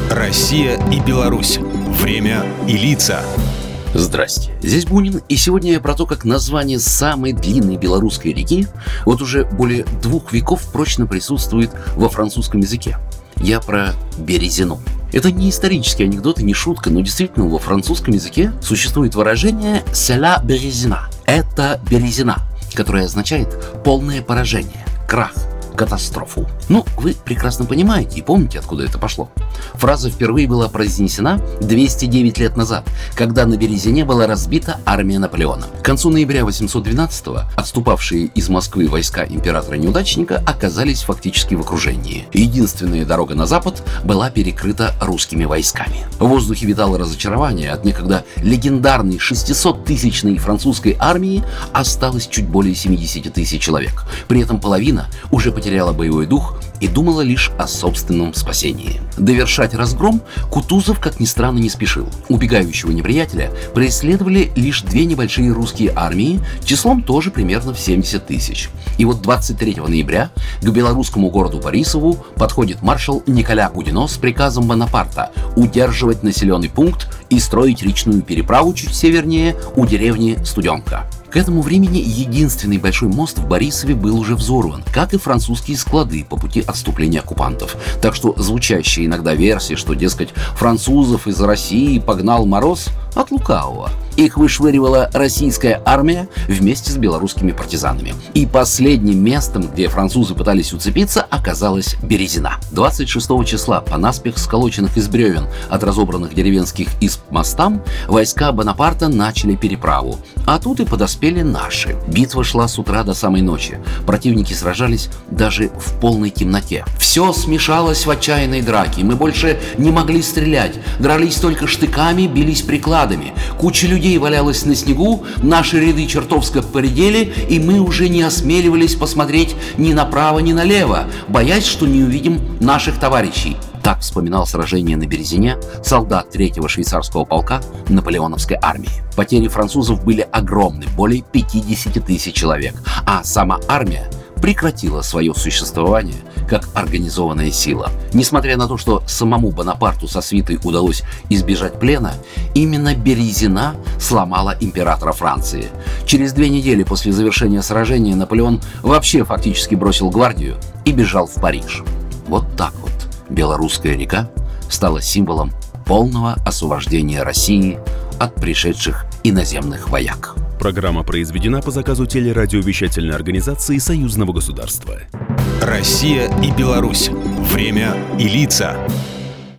Россия и Беларусь. Время и лица. Здрасте, здесь Бунин, и сегодня я про то, как название самой длинной белорусской реки вот уже более 2 веков прочно присутствует во французском языке. Я про Березину. Это не исторический анекдот и не шутка, но действительно во французском языке существует выражение «c'est la Березина». Это Березина, которое означает полное поражение, крах, катастрофу. Ну, вы прекрасно понимаете и помните, откуда это пошло. Фраза впервые была произнесена 209 лет назад, когда на Березине была разбита армия Наполеона. К концу ноября 812-го отступавшие из Москвы войска императора-неудачника оказались фактически в окружении. Единственная дорога на запад была перекрыта русскими войсками. В воздухе витало разочарование от некогда легендарной 600-тысячной французской армии осталось чуть более 70 тысяч человек. При этом половина уже потеряла боевой дух и думала лишь о собственном спасении. Довершать разгром Кутузов, как ни странно, не спешил. Убегающего неприятеля преследовали лишь 2 небольшие русские армии, числом тоже примерно в 70 тысяч. И вот 23 ноября к белорусскому городу Борисову подходит маршал Николя Гудино с приказом Бонапарта удерживать населенный пункт и строить речную переправу чуть севернее у деревни Студенка. К этому времени единственный большой мост в Борисове был уже взорван, как и французские склады по пути отступления оккупантов. Так что звучащая иногда версия, что, дескать, французов из России погнал мороз, от лукавого. Их вышвыривала российская армия вместе с белорусскими партизанами. И последним местом, где французы пытались уцепиться, оказалась Березина. 26 числа по наспех сколоченных из бревен от разобранных деревенских изб мостам войска Бонапарта начали переправу. А тут и подоспели наши. Битва шла с утра до самой ночи. Противники сражались даже в полной темноте. Все смешалось в отчаянной драке. Мы больше не могли стрелять. Дрались только штыками, бились прикладами. Куча людей валялась на снегу, наши ряды чертовско поредели, и мы уже не осмеливались посмотреть ни направо, ни налево, боясь, что не увидим наших товарищей. Так вспоминал сражение на Березине солдат 3-го швейцарского полка наполеоновской армии. Потери французов были огромны, более 50 тысяч человек, а сама армия прекратила свое существование как организованная сила. Несмотря на то, что самому Бонапарту со свитой удалось избежать плена, именно Березина сломала императора Франции. Через 2 недели после завершения сражения Наполеон вообще фактически бросил гвардию и бежал в Париж. Вот так вот белорусская река стала символом полного освобождения России от пришедших иноземных вояк. Программа произведена по заказу телерадиовещательной организации Союзного государства. Россия и Беларусь. Время и лица.